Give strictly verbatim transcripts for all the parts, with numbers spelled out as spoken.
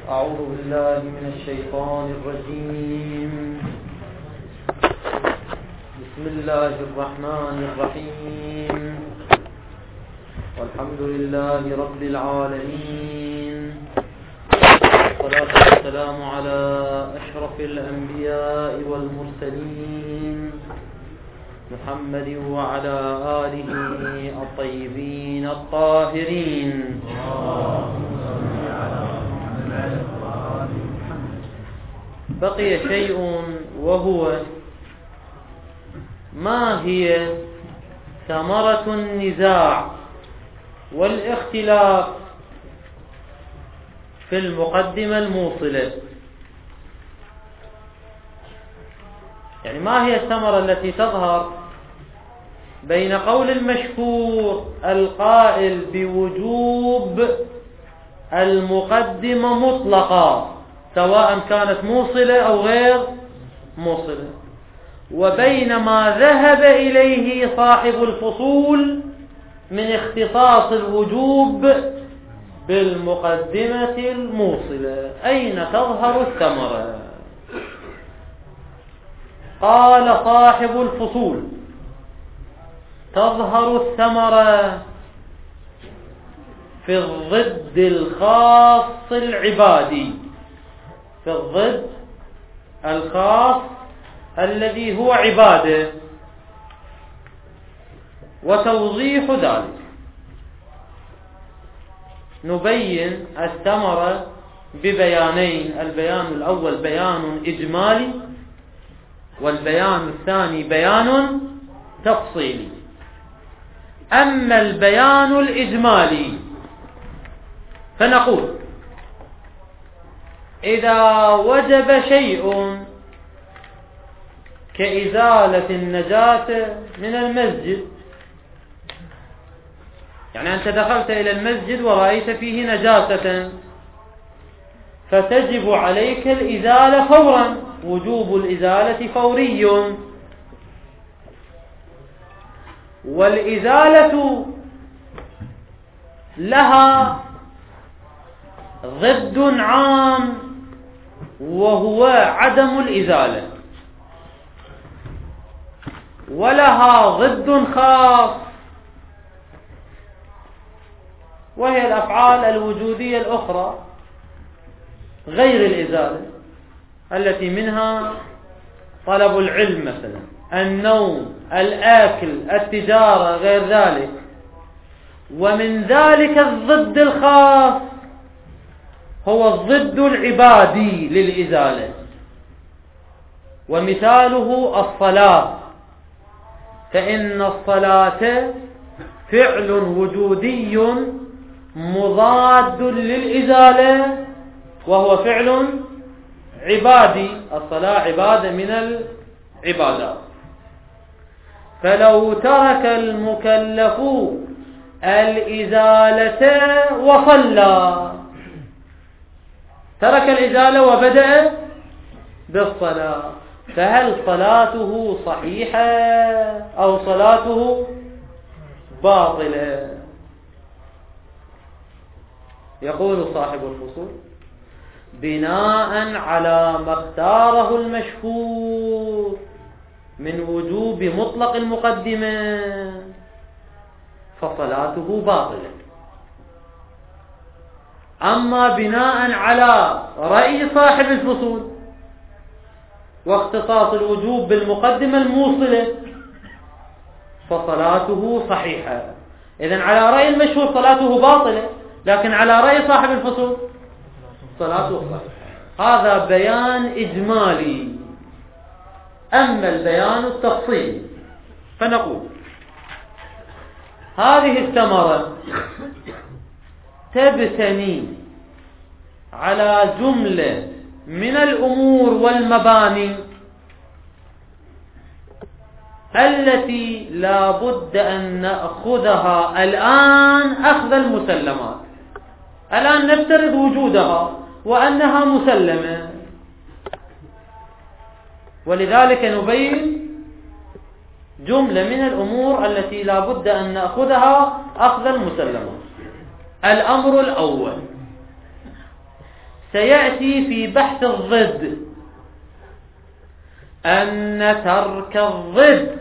أعوذ بالله من الشيطان الرجيم. بسم الله الرحمن الرحيم. والحمد لله رب العالمين، والصلاة والسلام على أشرف الأنبياء والمرسلين محمد وعلى آله الطيبين الطاهرين. بقي شيء، وهو ما هي ثمرة النزاع والاختلاف في المقدمة الموصلة. يعني ما هي الثمرة التي تظهر بين قول المشهور القائل بوجوب المقدمة مطلقة سواء كانت موصلة أو غير موصلة، وبين ما ذهب إليه صاحب الفصول من اختصاص الوجوب بالمقدمة الموصلة. أين تظهر الثمرة؟ قال صاحب الفصول: تظهر الثمرة في الضد الخاص العبادي، في الضد الخاص الذي هو عباده. وتوضيح ذلك نبين الثمرة ببيانين: البيان الأول بيان إجمالي، والبيان الثاني بيان تفصيلي. أما البيان الإجمالي فنقول: إذا وجب شيء كإزالة النجاسة من المسجد، يعني أنت دخلت إلى المسجد ورأيت فيه نجاسة، فتجب عليك الإزالة فورا، وجوب الإزالة فوري. والإزالة لها ضد عام وهو عدم الإزالة، ولها ضد خاص وهي الأفعال الوجودية الأخرى غير الإزالة، التي منها طلب العلم مثلا، النوم، الآكل، التجارة، غير ذلك. ومن ذلك الضد الخاص هو الضد العبادي للإزالة، ومثاله الصلاة، فإن الصلاة فعل وجودي مضاد للإزالة وهو فعل عبادي. الصلاة عبادة من العبادات. فلو ترك المكلف الإزالة وصلى، ترك الإزالة وبدأ بالصلاة، فهل صلاته صحيحة أو صلاته باطلة؟ يقول صاحب الفصول: بناء على ما اختاره المشهور من وجوب مطلق المقدمة فصلاته باطلة. أما بناء على رأي صاحب الفصول واختصاص الوجوب بالمقدمة الموصلة فصلاته صحيحة. إذن على رأي المشهور صلاته باطلة، لكن على رأي صاحب الفصول صلاته صحيحة. هذا بيان إجمالي. أما البيان التفصيلي فنقول: هذه الثمرة تبتني على جملة من الأمور والمباني التي لا بد أن نأخذها الآن أخذ المسلمات. الآن نفترض وجودها وأنها مسلمة، ولذلك نبين جملة من الأمور التي لا بد أن نأخذها أخذ المسلمات. الأمر الأول: سيأتي في بحث الضد أن ترك الضد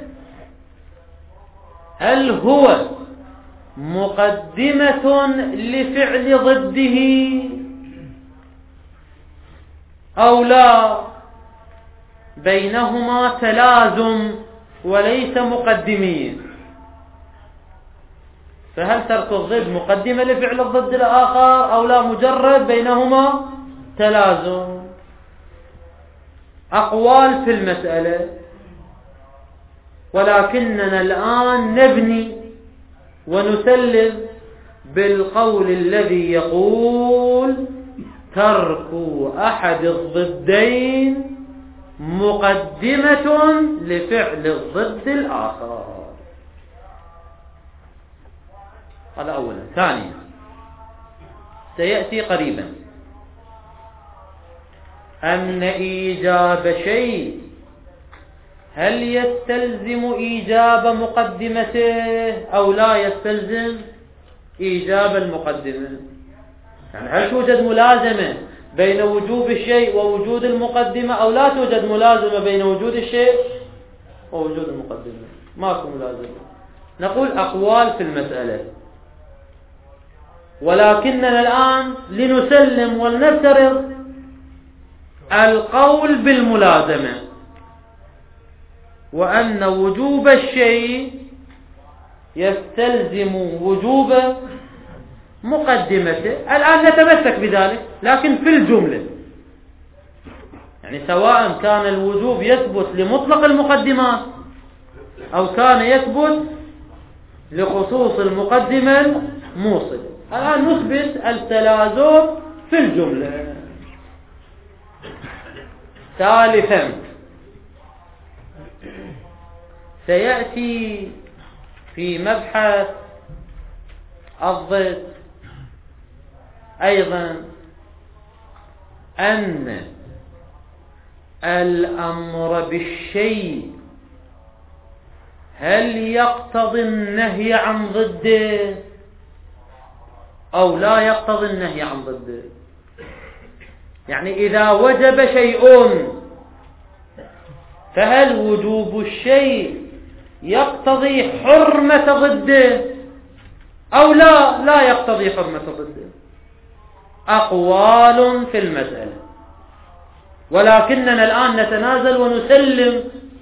هل هو مقدمة لفعل ضده أو لا، بينهما تلازم وليس مقدمين. فهل ترك الضد مقدمة لفعل الضد الآخر أو لا، مجرد بينهما تلازم؟ أقوال في المسألة، ولكننا الآن نبني ونسلم بالقول الذي يقول ترك أحد الضدين مقدمة لفعل الضد الآخر. هذا أولا. ثانيا، سيأتي قريبا أن إيجاب شيء هل يستلزم إيجاب مقدمته أو لا يستلزم إيجاب المقدمة. يعني هل توجد ملازمة بين وجوب الشيء ووجود المقدمة أو لا توجد ملازمة بين وجود الشيء ووجود المقدمة؟ ماكو ملازمة. نقول أقوال في المسألة، ولكننا الآن لنسلم ولنفترض القول بالملازمة، وأن وجوب الشيء يستلزم وجوب مقدمته. الآن نتمسك بذلك، لكن في الجملة، يعني سواء كان الوجوب يثبت لمطلق المقدمات أو كان يثبت لخصوص المقدمة الموصلة. الآن نثبت التلازم في الجملة. ثالثا، سيأتي في مبحث الضد أيضا أن الأمر بالشيء هل يقتضي النهي عن ضده أو لا يقتضي النهي عن ضده. يعني إذا وجب شيء فهل وجوب الشيء يقتضي حرمة ضده أو لا لا يقتضي حرمة ضده. أقوال في المسألة، ولكننا الآن نتنازل ونسلم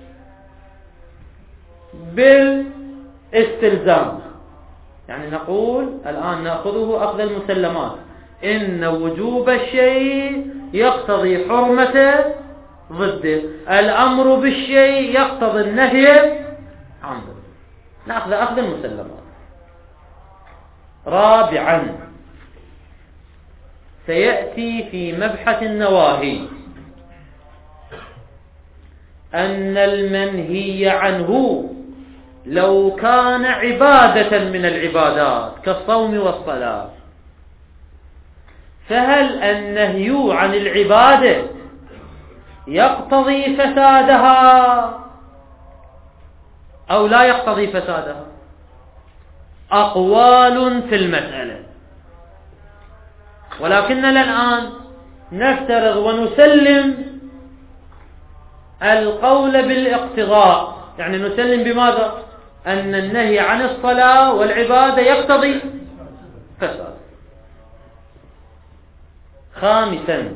بالاستلزام. يعني نقول الآن نأخذه أخذ المسلمات، إن وجوب الشيء يقتضي حرمة ضده، الأمر بالشيء يقتضي النهي عن ضده. نأخذ أخذ المسلمات. رابعا، سيأتي في مبحث النواهي أن المنهي عنه لو كان عبادة من العبادات كالصوم والصلاة، فهل النهي عن العبادة يقتضي فسادها أو لا يقتضي فسادها؟ أقوال في المسألة، ولكننا الآن نفترض ونسلم القول بالاقتضاء. يعني نسلم بماذا؟ أن النهي عن الصلاة والعبادة يقتضي فساد. خامسا،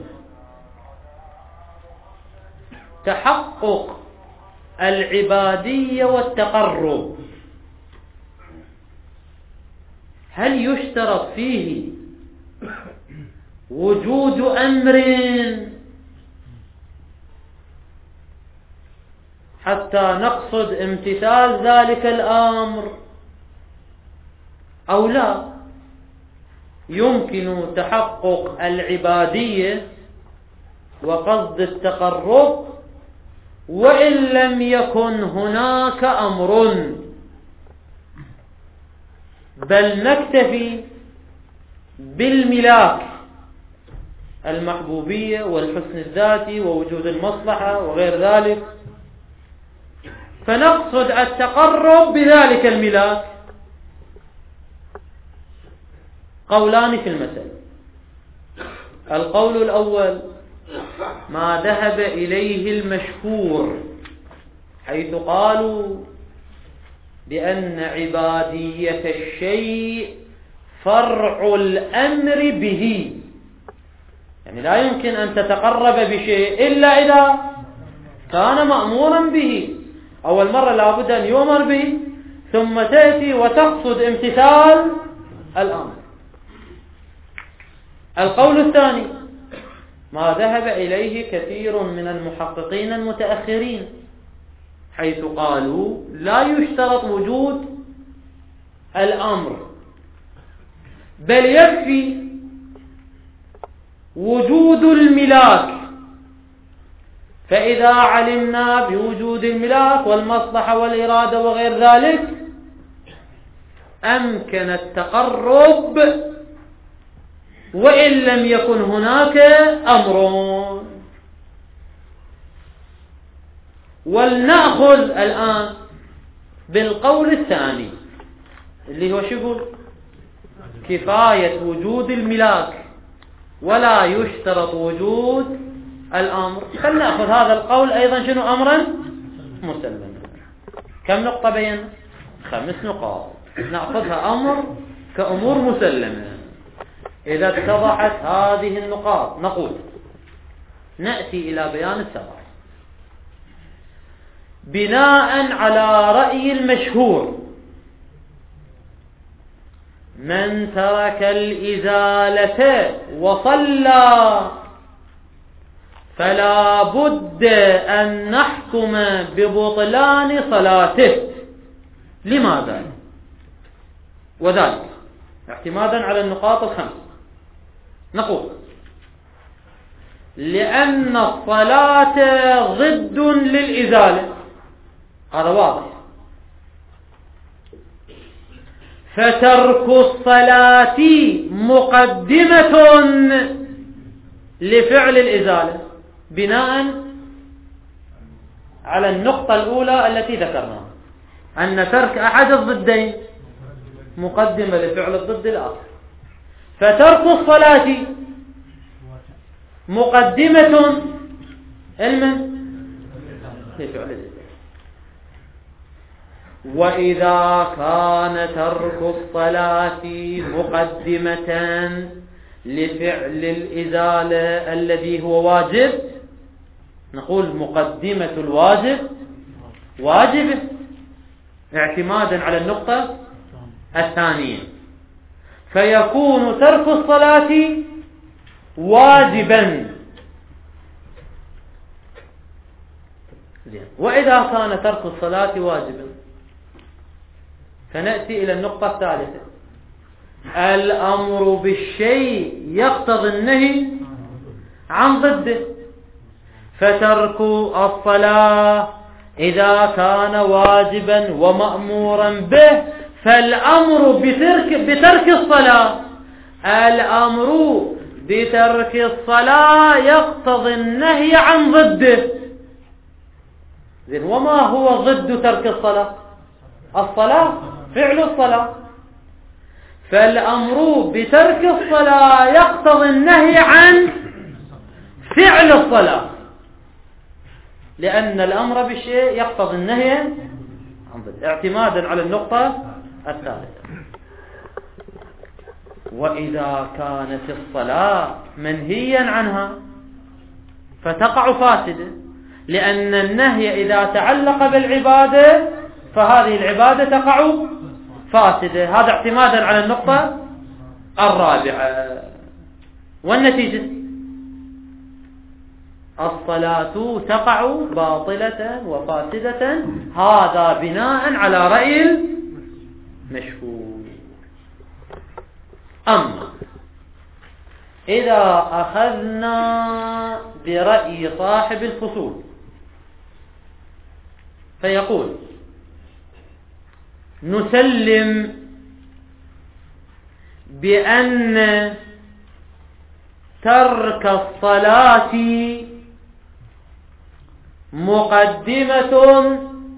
تحقق العبادية والتقرب هل يشترط فيه وجود أمر حتى نقصد امتثال ذلك الأمر أو لا؟ يمكن تحقق العبادية وقصد التقرب وإن لم يكن هناك أمر، بل نكتفي بالملاك، المحبوبية والحسن الذاتي ووجود المصلحة وغير ذلك، فنقصد التقرب بذلك الملاك. قولان في المسألة. القول الأول ما ذهب إليه المشهور، حيث قالوا بأن عبادية الشيء فرع الأمر به، يعني لا يمكن أن تتقرب بشيء إلا إذا كان مأمورا به. أول مرة لابد أن يؤمر به، ثم تأتي وتقصد امتثال الأمر. القول الثاني ما ذهب إليه كثير من المحققين المتأخرين، حيث قالوا لا يشترط وجود الأمر، بل يكفي وجود الملاك. فإذا علمنا بوجود الملاك والمصلحة والإرادة وغير ذلك أمكن التقرب وإن لم يكن هناك أمر. ولنأخذ الآن بالقول الثاني اللي هو شو يقول؟ كفاية وجود الملاك ولا يشترط وجود الأمر. فلنأخذ هذا القول أيضا شنو؟ أمرا مسلما. كم نقطة بين؟ خمس نقاط نأخذها أمر كأمور مسلمة. إذا اتضحت هذه النقاط نقول نأتي إلى بيان السبب. بناء على رأي المشهور من ترك الإزالة وصلى فلا بد أن نحكم ببطلان صلاته. لماذا؟ وذلك اعتمادا على النقاط الخمس نقول لأن الصلاة ضد للإزالة، هذا واضح. فترك الصلاة مقدمة لفعل الإزالة بناء على النقطة الأولى التي ذكرناها، أن ترك أحد الضدين مقدمة لفعل الضد الآخر. فترك الصلاة مقدمة علما لفعل الإزالة. وإذا كان ترك الصلاة مقدمة لفعل الإزالة الذي هو واجب، نقول مقدمة الواجب واجب اعتمادا على النقطة الثانية، فيكون ترك الصلاة واجبا. وإذا كان ترك الصلاة واجبا فنأتي إلى النقطة الثالثة. الأمر بالشيء يقتضي النهي عن ضده، فترك الصلاة إذا كان واجبا ومأمورا به فالأمر بترك, بترك الصلاة الأمر بترك الصلاة يقتضي النهي عن ضده. وما هو ضد ترك الصلاة؟ الصلاة فعل الصلاة، فالأمر بترك الصلاة يقتضي النهي عن فعل الصلاة، لأن الأمر بالشيء يقتضي النهي عن ضد اعتمادا على النقطة الثالثة. وإذا كانت الصلاة منهيا عنها فتقع فاسدة، لأن النهي إذا تعلق بالعبادة فهذه العبادة تقع فاسدة. هذا اعتمادا على النقطة الرابعة. والنتيجة الصلاة تقع باطلة وفاسدة، هذا بناء على رأي المشهور. أما إذا أخذنا برأي صاحب الفصول فيقول نسلم بأن ترك الصلاة مقدمة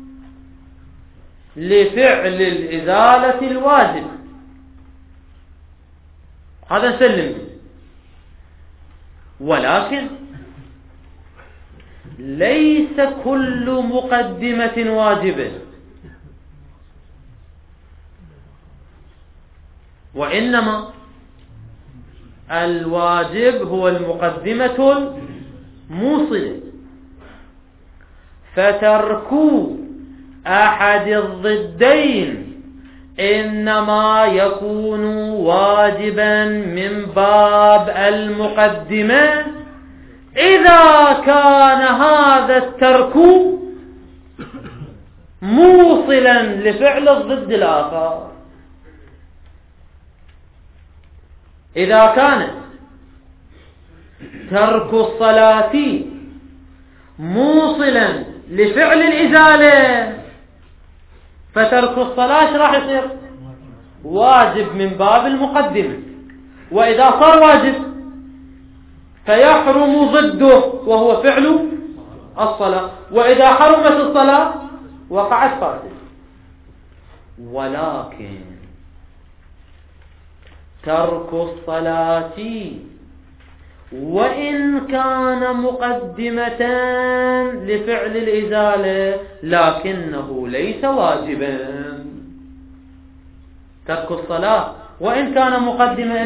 لفعل الإزالة الواجب، هذا نسلم. ولكن ليس كل مقدمة واجبة، وإنما الواجب هو المقدمة الموصلة. فترك أحد الضدين إنما يكون واجبا من باب المقدمة إذا كان هذا الترك موصلا لفعل الضد الآخر. إذا كان ترك الصلاة موصلا لفعل الإزالة فترك الصلاة ايش راح يصير؟ واجب من باب المقدمة. وإذا صار واجب فيحرم ضده وهو فعل الصلاة، وإذا حرمت الصلاة وقعت فاسد. ولكن ترك الصلاة وإن كان مقدمة لفعل الإزالة لكنه ليس واجبا. ترك الصلاة وإن كان مقدمة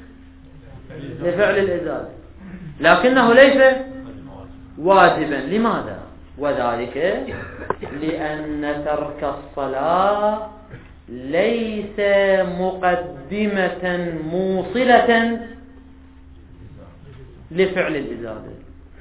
لفعل الإزالة لكنه ليس واجبا. لماذا؟ وذلك لأن ترك الصلاة ليس مقدمة موصلة لفعل الإزالة.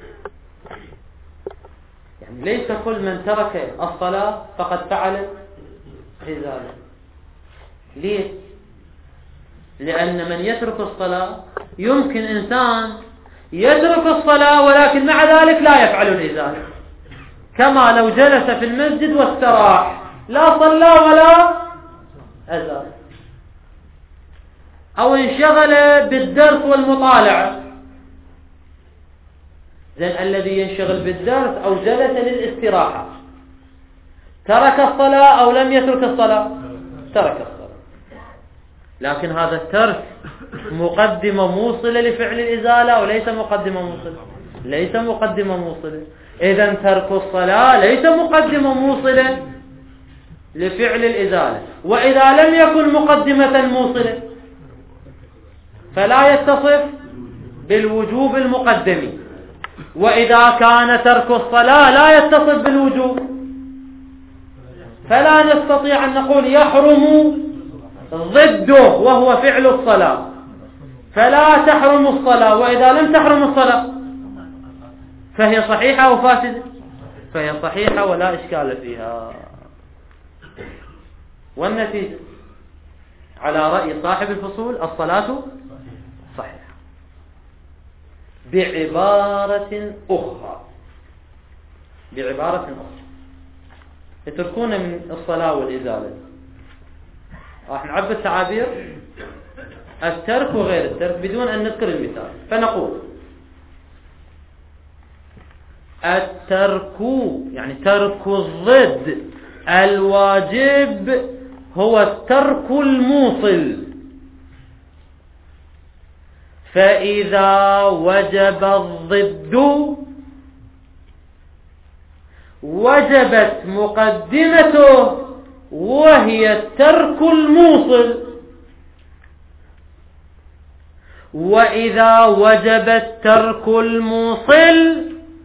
يعني ليس كل من ترك الصلاة فقد فعل إزالة. ليه؟ لأن من يترك الصلاة يمكن إنسان يترك الصلاة ولكن مع ذلك لا يفعل الإزالة، كما لو جلس في المسجد واستراح لا صلى ولا أزال، أو انشغل بالدرس والمطالعة. زين الذي ينشغل بالدرس أو جلس للاستراحة ترك الصلاة أو لم يترك الصلاة؟ ترك الصلاة. لكن هذا الترك مقدمة موصلة لفعل الإزالة أو ليس مقدمة موصلة؟ ليس مقدمة موصلة. إذن ترك الصلاة ليس مقدمة موصلة لفعل الإزالة. وإذا لم يكن مقدمة موصلة فلا يتصف بالوجوب المقدم. وإذا كان ترك الصلاة لا يتصف بالوجوب فلا نستطيع أن نقول يحرم ضده وهو فعل الصلاة، فلا تحرم الصلاة. وإذا لم تحرم الصلاة فهي صحيحة أو فاسدة؟ فهي صحيحة ولا إشكال فيها. والنتيجة على رأي صاحب الفصول الصلاة صحيحة. بعبارة أخرى بعبارة أخرى يتركون من الصلاة والإزالة. راح نعبر تعابير الترك وغير الترك بدون أن نذكر المثال. فنقول الترك يعني ترك الضد الواجب هو الترك الموصل. فإذا وجب الضد وجبت مقدمته وهي الترك الموصل. وإذا وجب الترك الموصل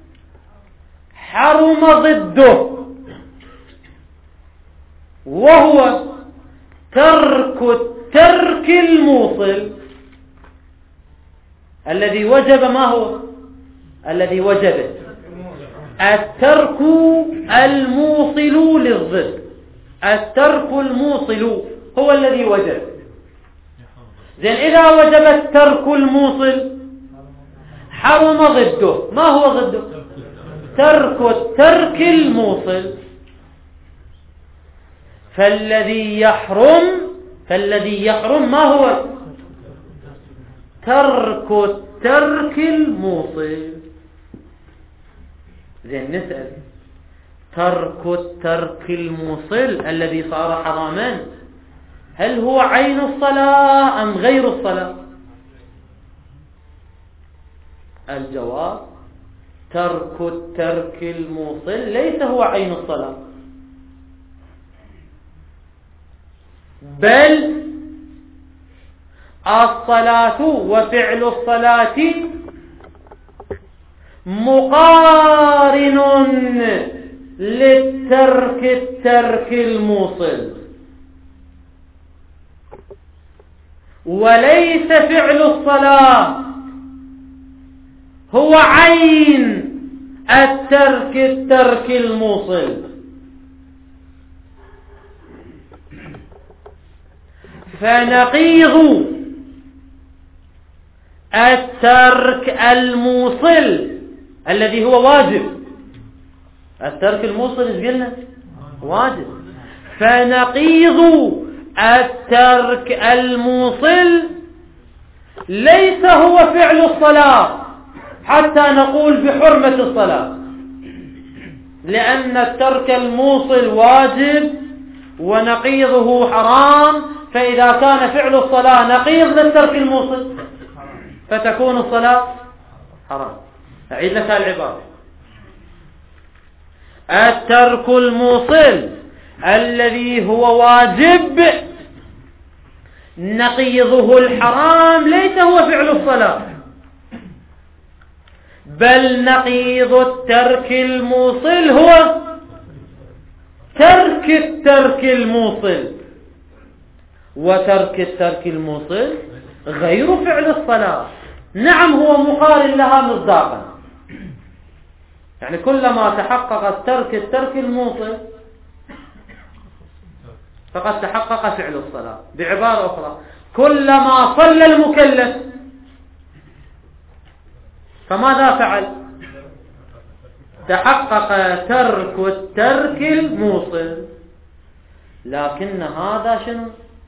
حرم ضده وهو ترك الترك الموصل. الذي وجب ما هو؟ الذي وجب الترك الموصل للضد. الترك الموصل هو الذي وجب. زين إذا وجب الترك الموصل حرم ضده. ما هو ضده؟ ترك الترك الموصل. فالذي يحرم فالذي يحرم ما هو؟ ترك الترك الموصل. زين نسأل ترك الترك الموصل الذي صار حراما هل هو عين الصلاة أم غير الصلاة؟ الجواب: ترك الترك الموصل ليس هو عين الصلاة، بل الصلاة وفعل الصلاة مقارن للترك الترك الموصل، وليس فعل الصلاة هو عين الترك الترك الموصل. فنقيض الترك الموصل الذي هو واجب، الترك الموصل ايش قلنا؟ واجب. فنقيض الترك الموصل ليس هو فعل الصلاة حتى نقول بحرمة الصلاة، لأن الترك الموصل واجب ونقيضه حرام، فإذا كان فعل الصلاة نقيض للترك الموصل فتكون الصلاة حرام. أعيد لك العبارة: الترك الموصل الذي هو واجب نقيضه الحرام ليس هو فعل الصلاة، بل نقيض الترك الموصل هو ترك الترك الموصل، وترك الترك الموصل غير فعل الصلاة. نعم هو مقارن لها مصداقا، يعني كلما تحقق الترك الترك الموصل فقد تحقق فعل الصلاة. بعبارة أخرى، كلما صلى المكلف فماذا فعل؟ تحقق ترك الترك الموصل. لكن هذا شنو؟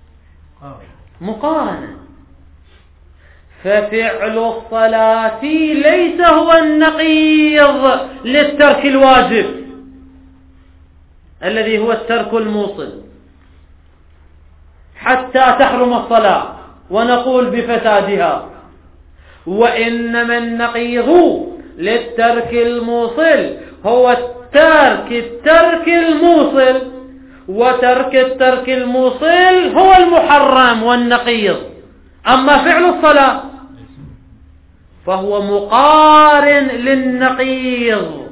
مقارنة. ففعل الصلاة ليس هو النقيض للترك الواجب الذي هو الترك الموصل حتى تحرم الصلاة ونقول بفسادها، وإنما النقيض للترك الموصل هو الترك الترك الموصل، وترك الترك الموصل هو المحرم والنقيض. أما فعل الصلاة فهو مقارن للنقيض.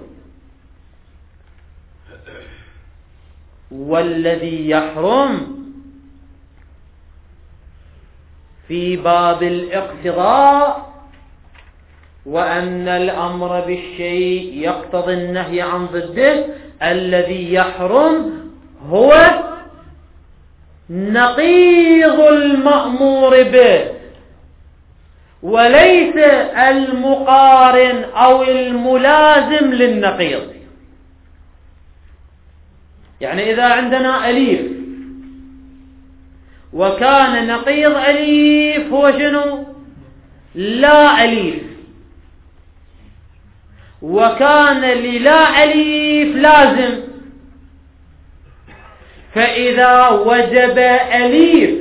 والذي يحرم في باب الاقتضاء وأن الأمر بالشيء يقتضي النهي عن ضده، الذي يحرم هو نقيض المأمور به وليس المقارن أو الملازم للنقيض. يعني إذا عندنا أليف وكان نقيض أليف هو شنو؟ لا أليف، وكان للا أليف لازم، فإذا وجب أليف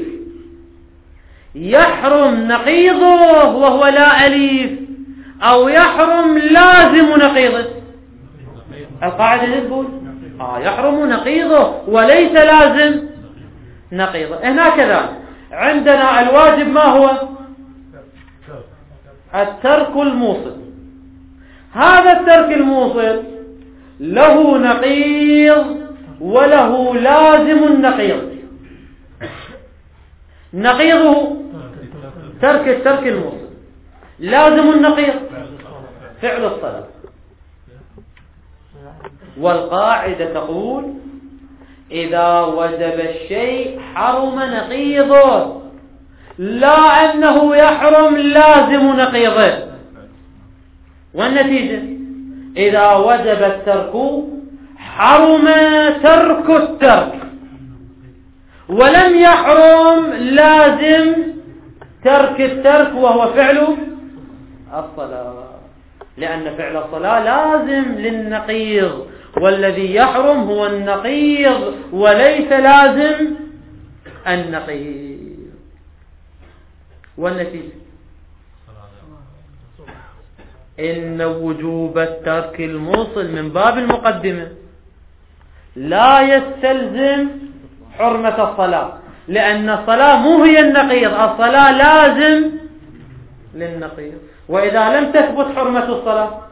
يحرم نقيضه وهو لا أليف، أو يحرم لازم نقيضه. القاعدة تقول آه يحرم نقيضه وليس لازم نقيضه. هنا كذا عندنا الواجب ما هو؟ الترك الموصل. هذا الترك الموصل له نقيض وله لازم النقيض. نقيضه ترك الترك الموصل، لازم النقيض فعل الصلاة. والقاعدة تقول إذا وجب الشيء حرم نقيضه، لا أنه يحرم لازم نقيضه. والنتيجة إذا وجب الترك حرم ترك الترك، ولم يحرم لازم ترك الترك وهو فعل الصلاة، لأن فعل الصلاة لازم للنقيض، والذي يحرم هو النقيض وليس لازم النقيض. والنتيجة إن وجوب الترك الموصل من باب المقدمة لا يستلزم حرمة الصلاة، لأن الصلاة مو هي النقيض، الصلاة لازم للنقيض، وإذا لم تثبت حرمة الصلاة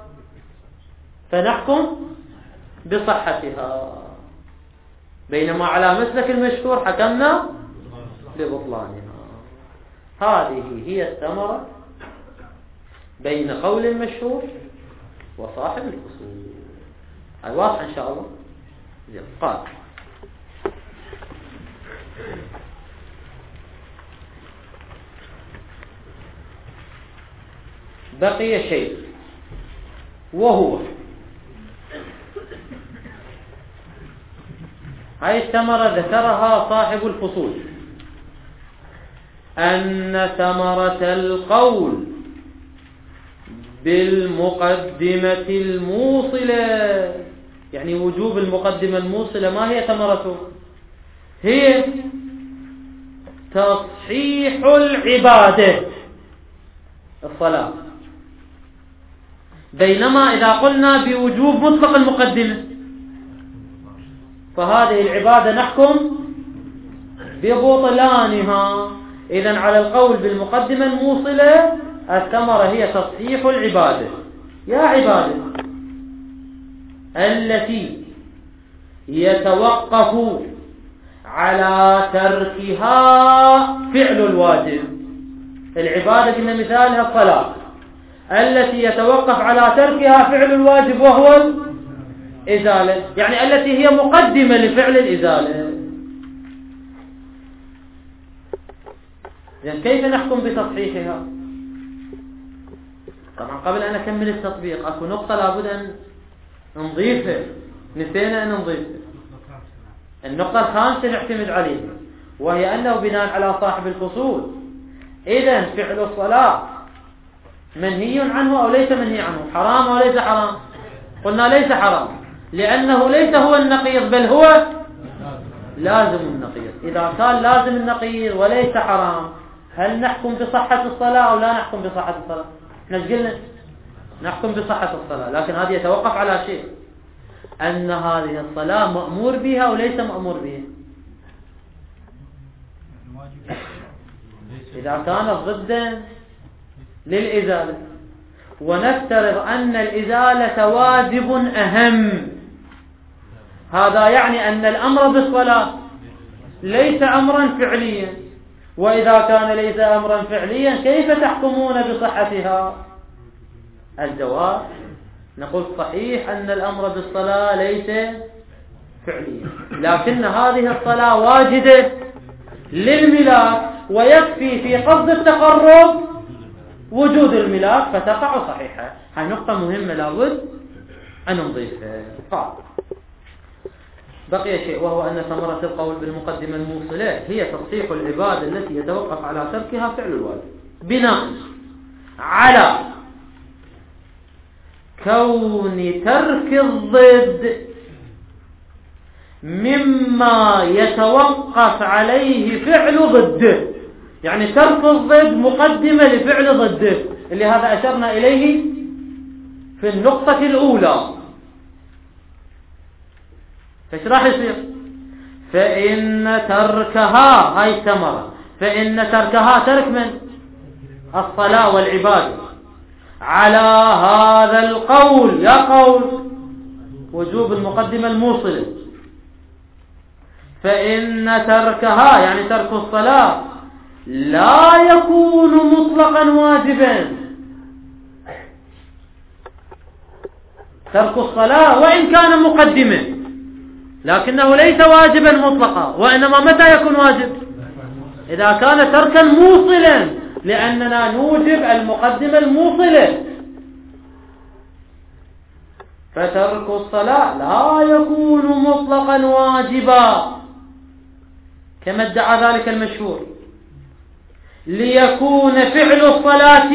فنحكم بصحتها، بينما على مسلك المشهور حكمنا ببطلانها. هذه هي الثمرة بين قول المشهور وصاحب الفصول. هاي واضحة إن شاء الله. قال بقي شيء، وهو هاي الثمرة ذكرها صاحب الفصول، أن ثمرة القول بالمقدمة الموصلة، يعني وجوب المقدمة الموصلة، ما هي ثمرته؟ هي تصحيح العبادة الصلاة، بينما إذا قلنا بوجوب مطلق المقدمة فهذه العبادة نحكم ببطلانها. إذن على القول بالمقدمة الموصلة الثمرة هي تصحيح العبادة. يا عبادة التي يتوقف على تركها فعل الواجب، العبادة قلنا مثالها الصلاة التي يتوقف على تركها فعل الواجب وهو الإزالة، يعني التي هي مقدمة لفعل الإزالة. يعني كيف نحكم بتصحيحها؟ طبعا قبل أن أكمل التطبيق أكو نقطة لابد أن نضيفها، نسينا أن نضيفها. النقطة الخامسة نعتمد عليها، وهي أنه بناء على صاحب الفصول إذن فعل الصلاة منهي عنه أو ليس منهي عنه، حرام أو ليس حرام؟ قلنا ليس حرام، لأنه ليس هو النقيض بل هو لازم النقيض. إذا كان لازم النقيض وليس حرام، هل نحكم بصحة الصلاة أو لا نحكم بصحة الصلاة؟ احنا قلنا نحكم بصحة الصلاة، لكن هذا يتوقف على شيء، أن هذه الصلاة مأمور بها أو ليس مأمور بها. إذا كانت ضدا للإزالة، ونفترض أن الإزالة واجب أهم، هذا يعني أن الأمر بالصلاة ليس أمرا فعليا، وإذا كان ليس أمرا فعليا كيف تحكمون بصحتها؟ الجواب نقول صحيح أن الأمر بالصلاة ليس فعليا، لكن هذه الصلاة واجدة للملاك، ويكفي في قصد التقرب وجود الملاك فتقع صحيحة. هاي نقطة مهمة لابد أن نضيفها. بقي شيء، وهو أن ثمرة القول بالمقدمة الموصلة هي تصحيح العبادة التي يتوقف على تركها فعل الواجب، بناء على كون ترك الضد مما يتوقف عليه فعل ضده، يعني ترك الضد مقدمة لفعل ضده، اللي هذا أشرنا إليه في النقطة الأولى. فايش راح يصير؟ فإن تركها، هاي الثمرة، فإن تركها ترك من الصلاة والعبادة على هذا القول، يا قول وجوب المقدمة الموصلة، فإن تركها يعني ترك الصلاة لا يكون مطلقا واجبا. ترك الصلاة وإن كان مقدمة لكنه ليس واجبا مطلقا، وإنما متى يكون واجب؟ إذا كان تركا موصلا، لأننا نوجب المقدمة الموصلة. فترك الصلاة لا يكون مطلقا واجبا كما ادعى ذلك المشهور، ليكون فعل الصلاة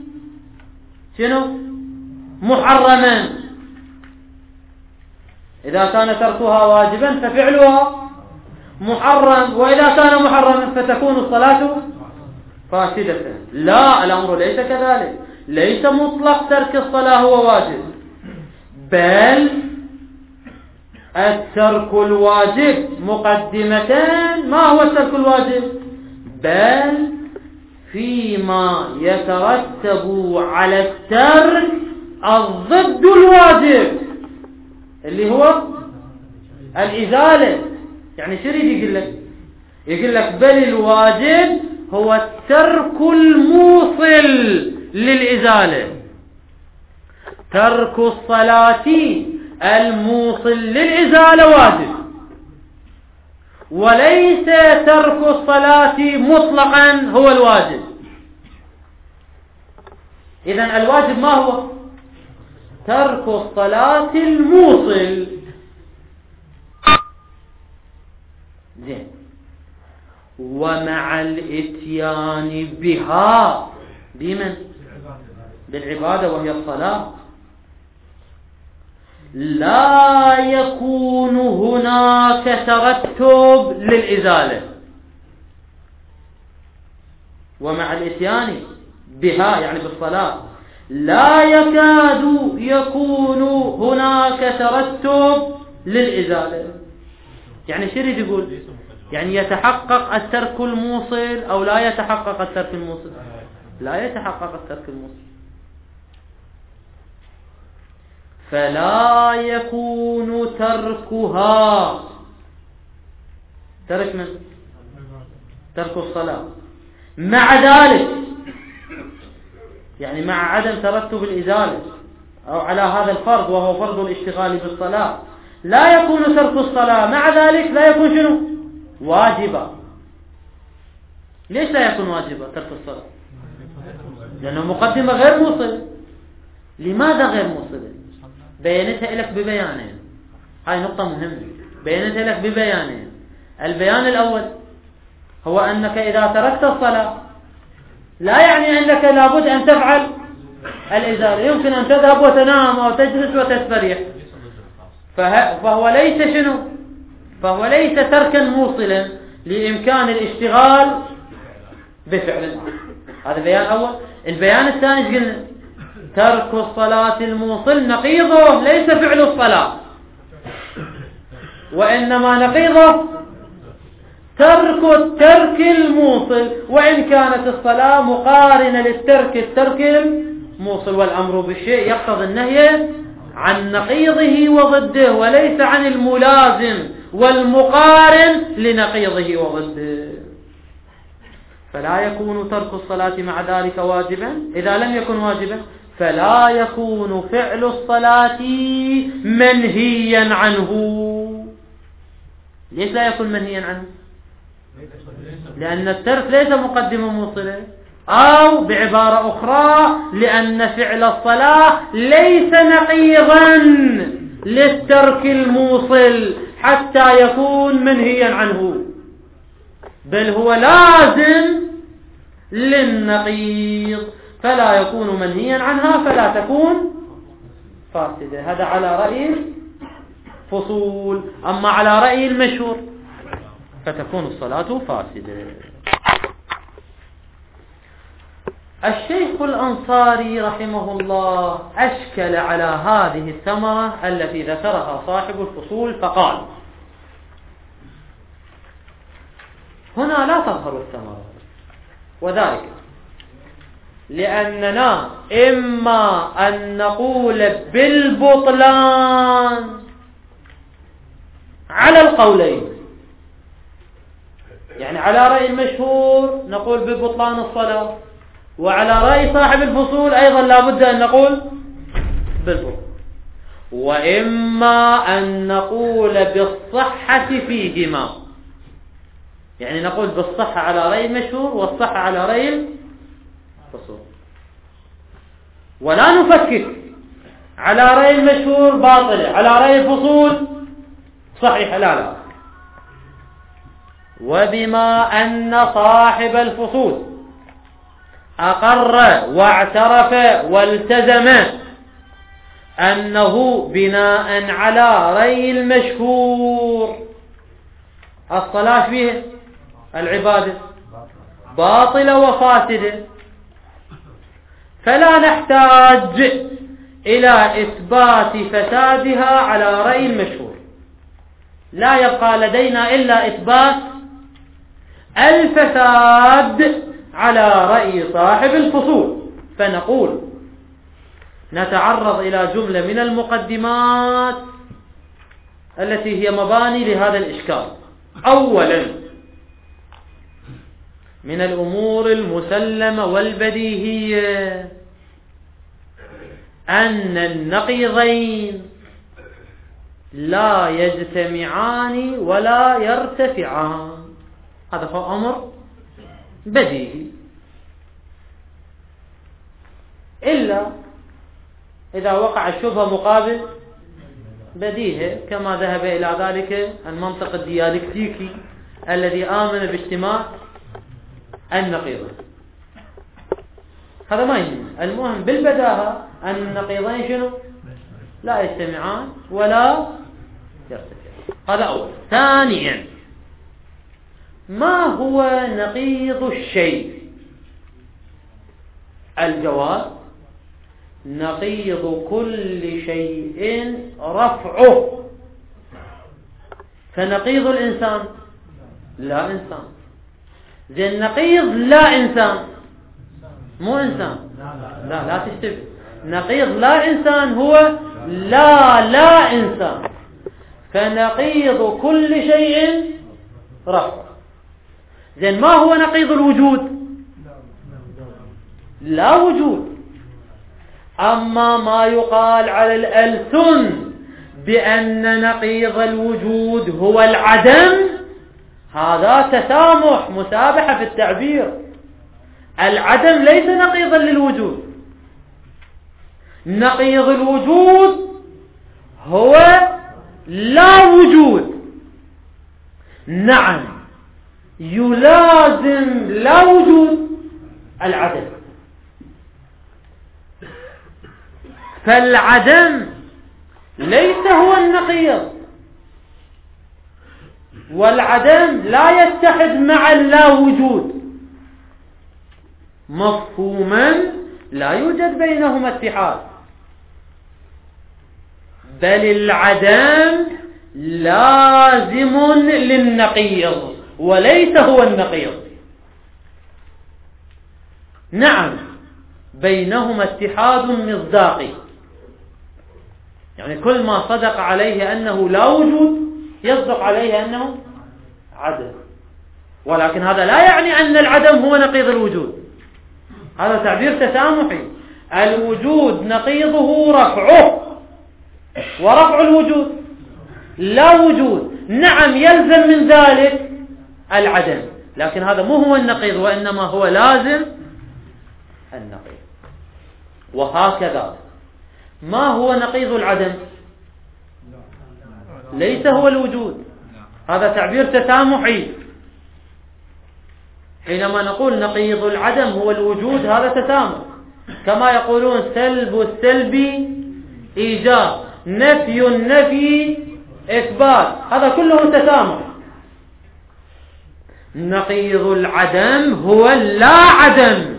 شنو؟ محرما. إذا كان تركها واجبا ففعلها محرم، وإذا كان محرما فتكون الصلاة فاسدة. لا، الأمر ليس كذلك. ليس مطلق ترك الصلاة هو واجب، بل الترك الواجب مقدمتان. ما هو الترك الواجب؟ بل فيما يترتب على الترك الضد الواجب اللي هو الإزالة. يعني شو يريد يقول لك؟ يقول لك بل الواجب هو الترك الموصل للإزالة. ترك الصلاة الموصل للإزالة واجب، وليس ترك الصلاة مطلقا هو الواجب. إذن الواجب ما هو؟ ترك الصلاة الموصل. زين. ومع الاتيان بها، بمن؟ بالعبادة وهي الصلاة، لا يكون هناك ترتب للإزالة. ومع الاتيان بها يعني بالصلاة لا يكاد يكون هناك ترتب للإزالة. يعني شو يريد يقول؟ يعني يتحقق الترك الموصل أو لا يتحقق الترك الموصل؟ لا يتحقق الترك الموصل. فلا يكون تركها ترك من؟ ترك الصلاة مع ذلك، يعني مع عدم ترتب الإزالة أو على هذا الفرض وهو فرض الاشتغال بالصلاة، لا يكون ترك الصلاة مع ذلك لا يكون شنو؟ واجبا. ليش لا يكون واجبا ترك الصلاة؟ لأنه مقدمة غير موصلة. لماذا غير موصلة؟ بيانتها لك ببيانين. هاي نقطة مهمة، بيانتها لك ببيانين. البيان الأول هو أنك إذا تركت الصلاة لا يعني أنك لابد أن تفعل الإزالة. يمكن أن تذهب وتنام أو تجلس وتستريح، فهو ليس شنو؟ فهو ليس تركا موصلا لإمكان الاشتغال بفعل. هذا بيان أول. البيان الثاني قلنا ترك الصلاة الموصل نقيضه ليس فعل الصلاة، وإنما نقيضه ترك الترك الموصل، وإن كانت الصلاة مقارنة للترك الترك الموصل. والأمر بالشيء يقتضي النهي عن نقيضه وضده وليس عن الملازم والمقارن لنقيضه وضده. فلا يكون ترك الصلاة مع ذلك واجبا. إذا لم يكن واجبا فلا يكون فعل الصلاة منهيا عنه. ليش لا يكون منهيا عنه؟ لأن الترك ليس مقدمة موصلة، أو بعبارة أخرى لأن فعل الصلاة ليس نقيضا للترك الموصل حتى يكون منهيا عنه، بل هو لازم للنقيض، فلا يكون منهيا عنها فلا تكون فاسدة. هذا على رأي فصول. أما على رأي المشهور فتكون الصلاة فاسدة. الشيخ الأنصاري رحمه الله أشكل على هذه الثمرة التي ذكرها صاحب الفصول فقال: هنا لا تظهر الثمرة، وذلك لأننا إما أن نقول بالبطلان على القولين، يعني على رأي المشهور نقول ببطلان الصلاة، وعلى رأي صاحب الفصول أيضا لا بد أن نقول بالبطلان، وإما أن نقول بالصحة فيهما، يعني نقول بالصحة على رأي المشهور والصحة على رأي الفصول، ولا نفكك على رأي المشهور باطلة على رأي الفصول صحيح، لا لا. وبما أن صاحب الفصول أقر واعترف والتزم أنه بناء على رأي المشهور الصلاة فيه العبادة باطلة وفاسدة، فلا نحتاج إلى إثبات فسادها على رأي المشهور، لا يبقى لدينا إلا إثبات الفساد على رأي صاحب الفصول. فنقول نتعرض إلى جملة من المقدمات التي هي مباني لهذا الإشكال. أولا، من الأمور المسلمة والبديهية أن النقيضين لا يجتمعان ولا يرتفعان، هذا هو أمر بديهي، إلا إذا وقع الشبهة مقابل بديهة، كما ذهب إلى ذلك المنطق الديالكتيكي الذي آمن باجتماع النقيضين. هذا ما يهم، المهم بالبداهة أن النقيضين شنو؟ لا يجتمعان ولا يرتفعان. هذا أول. ثانيا، ما هو نقيض الشيء؟ الجواب: نقيض كل شيء رفعه. فنقيض الإنسان لا إنسان، زين نقيض لا إنسان مو إنسان، لا لا تشتبه. نقيض لا إنسان هو لا لا إنسان، فنقيض كل شيء رفع. زين ما هو نقيض الوجود؟ لا وجود. أما ما يقال على الألسن بأن نقيض الوجود هو العدم، هذا تسامح، مسابحة في التعبير. العدم ليس نقيضا للوجود، نقيض الوجود هو لا وجود. نعم، يلازم لا وجود العدم، فالعدم ليس هو النقيض، والعدم لا يتحد مع اللا وجود. مفهوما لا يوجد بينهما اتحاد، بل العدم لازم للنقيض وليس هو النقيض. نعم، بينهما اتحاد مصداقي، يعني كل ما صدق عليه أنه لا وجود يصدق عليه أنه عدم، ولكن هذا لا يعني أن العدم هو نقيض الوجود. هذا تعبير تسامحي. الوجود نقيضه رفعه، ورفع الوجود لا وجود. نعم، يلزم من ذلك العدم، لكن هذا مو هو النقيض، وإنما هو لازم النقيض. وهكذا ما هو نقيض العدم؟ ليس هو الوجود. هذا تعبير تسامحي. حينما نقول نقيض العدم هو الوجود، هذا تسامح، كما يقولون سلب السلب إيجاب، نفي النفي إثبات، هذا كله تسامح. نقيض العدم هو لا عدم.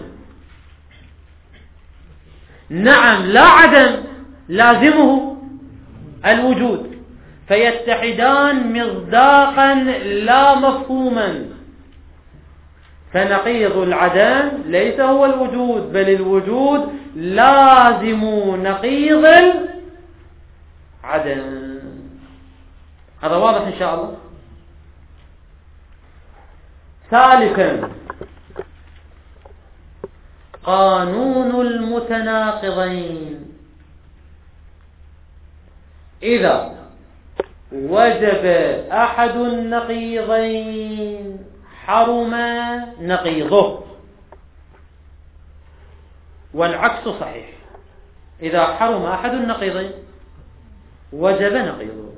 نعم، لا عدم لازمه الوجود، فيتحدان مصداقا لا مفهوما. فنقيض العدم ليس هو الوجود، بل الوجود لازم نقيض العدم. هذا واضح إن شاء الله. ثالثا، قانون المتناقضين. إذا وجب أحد النقيضين حرم نقيضه، والعكس صحيح. إذا حرم أحد النقيضين وجب نقيضه.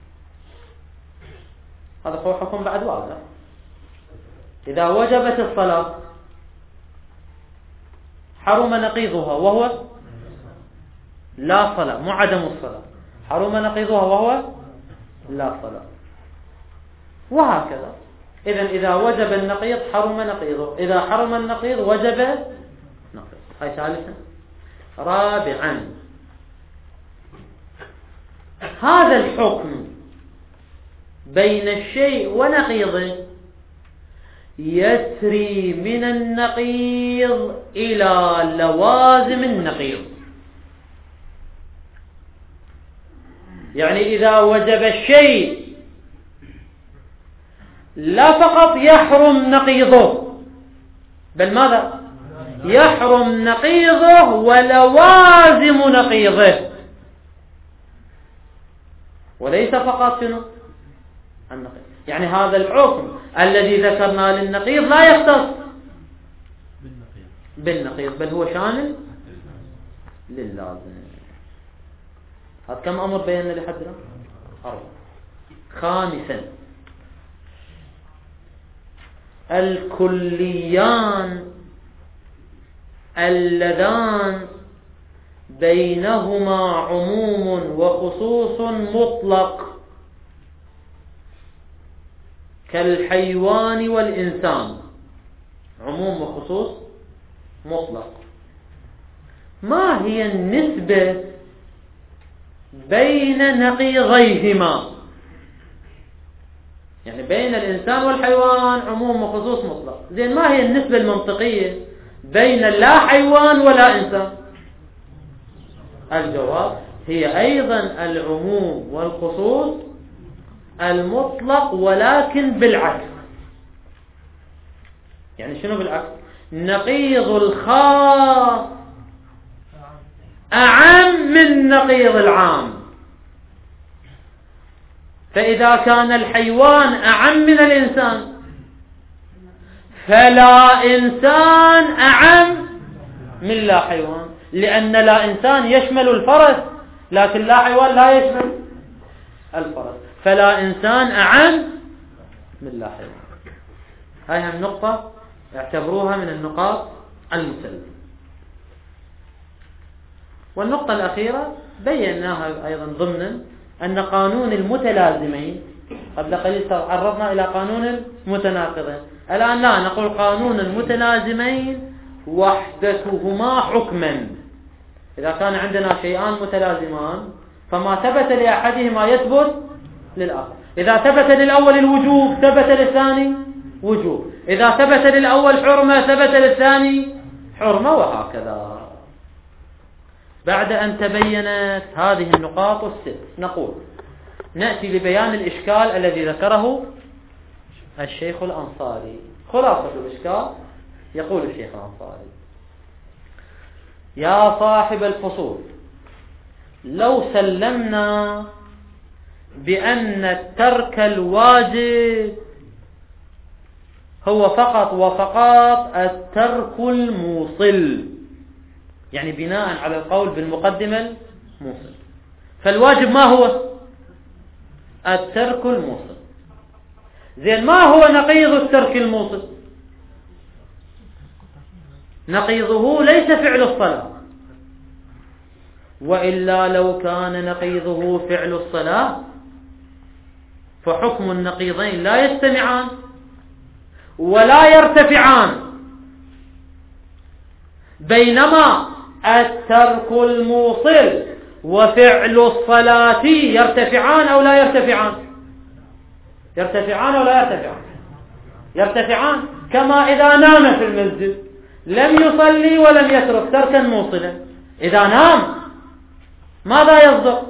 هذا هو حكم بعد واضح. إذا وجبت الصلاة حرم نقيضها وهو لا صلاة، مو عدم الصلاة، حرم نقيضها وهو لا صلاة، وهكذا. إذن إذا وجب النقيض حرم نقيضه، إذا حرم النقيض وجب نقيض. هاي ثالثا. رابعا، هذا الحكم بين الشيء ونقيضه يسري من النقيض إلى لوازم النقيض. يعني إذا وجب الشيء لا فقط يحرم نقيضه، بل ماذا؟ يحرم نقيضه ولوازم نقيضه، وليس فقط شنو؟ النقيض. يعني هذا الحكم الذي ذكرنا للنقيض لا يختص بالنقيض، بل هو شامل لللازم. هذا كم أمر بينا لحدنا؟ أربعة. خامسا، الكليان اللذان بينهما عموم وخصوص مطلق كالحيوان والإنسان، عموم وخصوص مطلق. ما هي النسبة بين نقيضيهما؟ يعني بين الإنسان والحيوان عموم وخصوص مطلق، زين ما هي النسبة المنطقية بين لا حيوان ولا إنسان؟ الجواب هي أيضا العموم والخصوص المطلق، ولكن بالعكس. يعني شنو بالعكس؟ نقيض الخاص أعم من نقيض العام. فإذا كان الحيوان أعم من الإنسان فلا إنسان أعم من لا حيوان، لأن لا إنسان يشمل الفرس لكن لا حيوان لا يشمل الفرس، فلا إنسان أعم من لا حيوان. هاي النقطة اعتبروها من النقاط المسلمة. والنقطة الأخيرة بيناها أيضا ضمنا أن قانون المتلازمين، قبل قليل تعرضنا إلى قانون المتناقضين، الآن لا نقول قانون المتلازمين وحدتهما حكما. إذا كان عندنا شيئان متلازمان فما ثبت لأحدهما يثبت للآخر. إذا ثبت للأول الوجوب ثبت للثاني وجوب، إذا ثبت للأول حرمة ثبت للثاني حرمة، وهكذا. بعد أن تبينت هذه النقاط الست نقول نأتي لبيان الإشكال الذي ذكره الشيخ الأنصاري. خلاصة الإشكال يقول الشيخ الأنصاري: يا صاحب الفصول، لو سلمنا بأن الترك الواجب هو فقط وفقط الترك الموصل، يعني بناء على القول بالمقدمة الموصل، فالواجب ما هو؟ الترك الموصل. زين، ما هو نقيض الترك الموصل؟ نقيضه ليس فعل الصلاة، وإلا لو كان نقيضه فعل الصلاة فحكم النقيضين لا يجتمعان ولا يرتفعان، بينما الترك الموصل وفعل الصلاة يرتفعان أو لا يرتفعان؟ يرتفعان أو لا يرتفعان؟ يرتفعان. كما إذا نام في المسجد لم يصلي ولم يترك تركا موصلا، إذا نام ماذا يصدق؟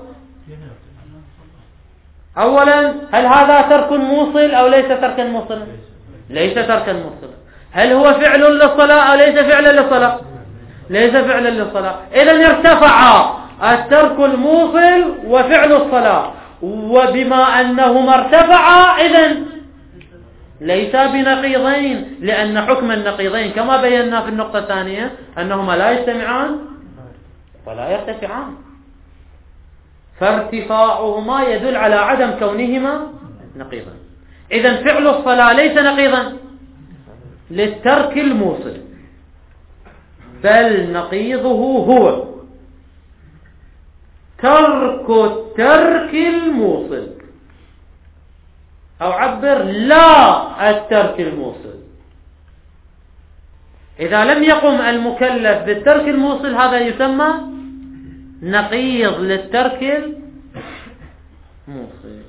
أولا، هل هذا ترك موصل أو ليس تركا موصلا؟ ليس تركا موصلا. هل هو فعل للصلاة أو ليس فعلا للصلاة؟ ليس فعلا للصلاة. إذن ارتفع الترك الموصل وفعل الصلاة، وبما أنهما ارتفعا إذن ليس بنقيضين، لأن حكم النقيضين كما بينا في النقطة الثانية أنهما لا يجتمعان ولا يرتفعان، فارتفاعهما يدل على عدم كونهما نقيضا. إذن فعل الصلاة ليس نقيضا للترك الموصل، بل نقيضه هو ترك الترك الموصل، أو عبر لا الترك الموصل. إذا لم يقم المكلف بالترك الموصل هذا يسمى نقيض للترك الموصل.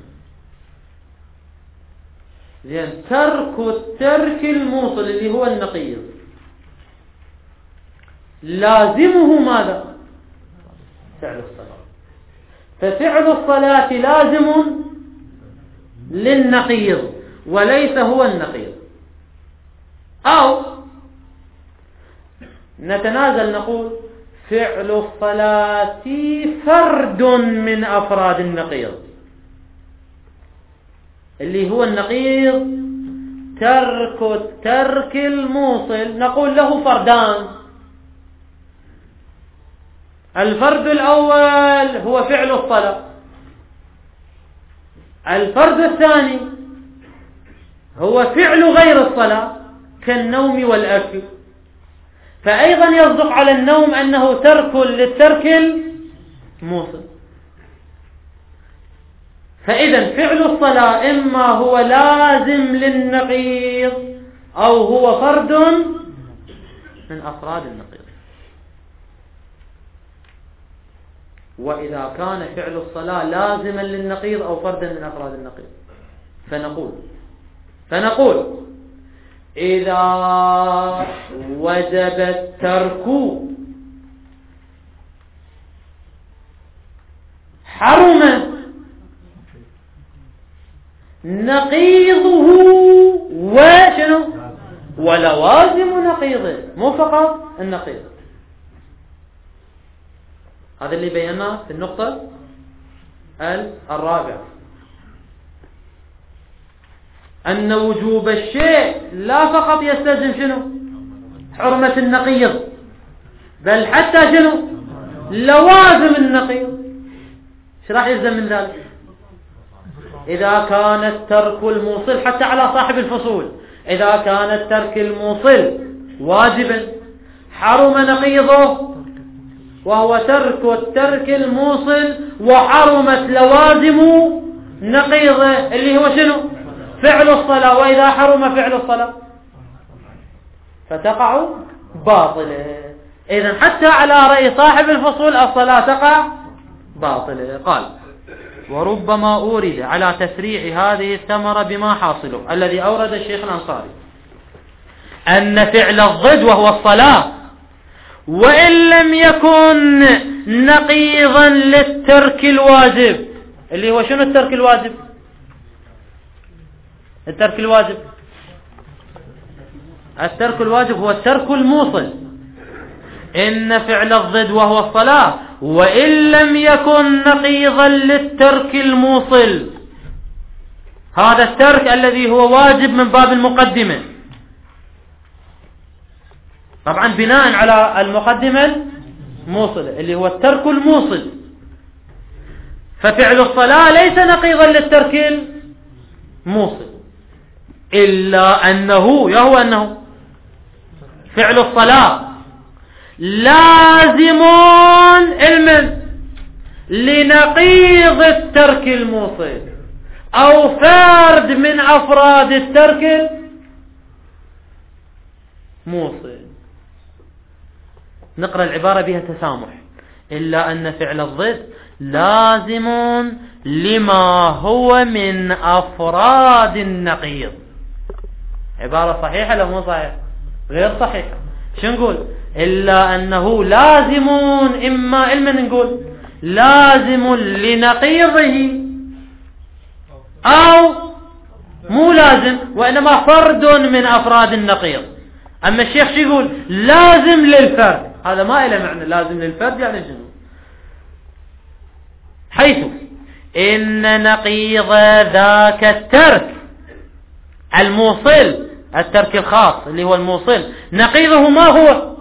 لأن ترك الترك الموصل اللي هو النقيض لازمه ماذا؟ فعل الصلاة. ففعل الصلاة لازم للنقيض وليس هو النقيض. أو نتنازل نقول فعل الصلاة فرد من أفراد النقيض اللي هو النقيض ترك الترك الموصل، نقول له فردان. الفرد الأول هو فعل الصلاة، الفرد الثاني هو فعل غير الصلاة كالنوم والأكل. فأيضا يصدق على النوم أنه ترك للترك الموصل. فإذا فعل الصلاة إما هو لازم للنقيض أو هو فرد من أفراد النقيض. وإذا كان فعل الصلاة لازما للنقيض أو فردا من أفراد النقيض فنقول فنقول إذا وجب الترك حرم نقيضه وشنو ولوازم نقيضه، مو فقط النقيض. هذا اللي بيناه في النقطة الرابعة، أن وجوب الشيء لا فقط يستلزم شنو حرمة النقيض، بل حتى شنو لوازم النقيض. ايش راح يلزم من ذلك؟ إذا كان الترك الموصل حتى على صاحب الفصول، إذا كان الترك الموصل واجبا حرم نقيضه وهو ترك الترك الموصل وحرمت لوازم نقيضه اللي هو شنو فعل الصلاة. وإذا حرم فعل الصلاة فتقع باطلة. إذن حتى على رأي صاحب الفصول الصلاة تقع باطلة. قال وربما أورد على تسريع هذه الثمرة بما حاصله الذي أورد الشيخ الأنصاري أن فعل الضد وهو الصلاة وإن لم يكن نقيضا للترك الواجب اللي هو شنو الترك الواجب؟ الترك الواجب الترك الواجب هو الترك الموصل. إن فعل الضد وهو الصلاة وإن لم يكن نقيضا للترك الموصل، هذا الترك الذي هو واجب من باب المقدمة، طبعا بناء على المقدمة الموصلة اللي هو الترك الموصل. ففعل الصلاة ليس نقيضا للترك الموصل إلا أنه يهو أنه فعل الصلاة لازم علما لنقيض الترك الموصل أو فرد من أفراد الترك الموصل. نقرأ العبارة بها تسامح. إلا أن فعل الضد لازم لما هو من أفراد النقيض. عبارة صحيحة لو مو صحيحة؟ غير صحيحة. شو نقول؟ إلا أنه لازم، إما علما نقول لازم لنقيضه أو مو لازم وإنما فرد من أفراد النقيض. أما الشيخ شو يقول؟ لازم للفرد. هذا ما إله معنى لازم للفرد يعني شنو؟ حيث إن نقيض ذاك الترك الموصل، الترك الخاص اللي هو الموصل، نقيضه ما هو؟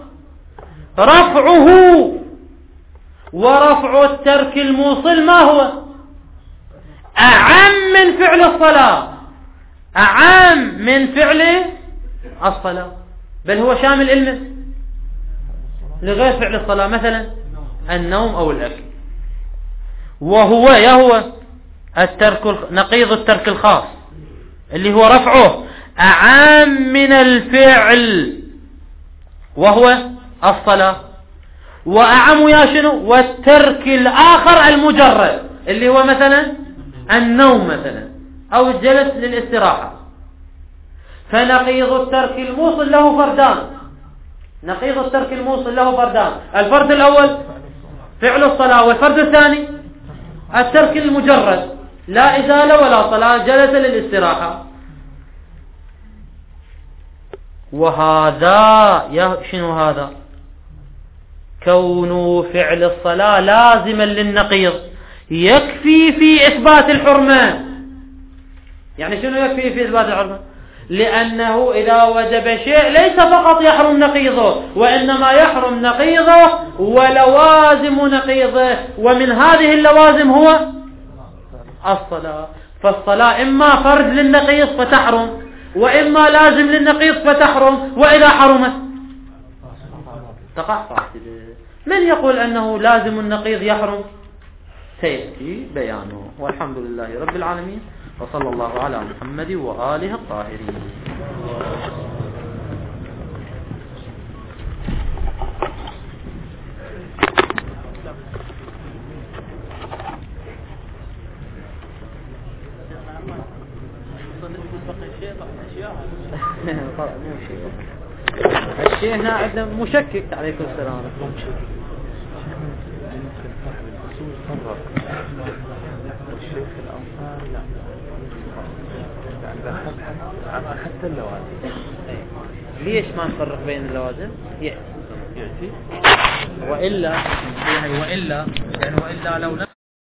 رفعه. ورفع الترك الموصل ما هو؟ أعم من فعل الصلاة، أعم من فعل الصلاة، بل هو شامل علمه لغير فعل الصلاة، مثلا النوم أو الأكل. وهو يهو الترك نقيض الترك الخاص اللي هو رفعه أعم من الفعل وهو الصلاة. وأعم يا شنو؟ والترك الآخر المجرد اللي هو مثلا النوم مثلا أو الجلس للاستراحة. فنقيض الترك الموصل له فردان، نقيض الترك الموصل له فردان. الفرد الأول فعل الصلاة، والفرد الثاني الترك المجرد، لا إزالة ولا صلاة، جلس للاستراحة. وهذا يا شنو هذا؟ كون فعل الصلاة لازما للنقيض يكفي في إثبات الحرمة. يعني شنو يكفي في إثبات الحرمة؟ لأنه إذا وجب شيء ليس فقط يحرم نقيضه، وإنما يحرم نقيضه ولوازم نقيضه، ومن هذه اللوازم هو الصلاة. فالصلاة إما فرد للنقيض فتحرم، وإما لازم للنقيض فتحرم، وإذا حرمت تقع فاسدة. من يقول أنه لازم النقيض يحرم؟ سيأتي بيانه. والحمد لله رب العالمين، وصلى الله على محمد وآله الطاهرين. الشيء هنا عندنا مشكك. عليكم السلام. والشيخ الأنصار لا حتى اللوازم. ليش ما نفرق بين اللوازم؟ يأتي يأتي وإلا يعني وإلا يعني وإلا لو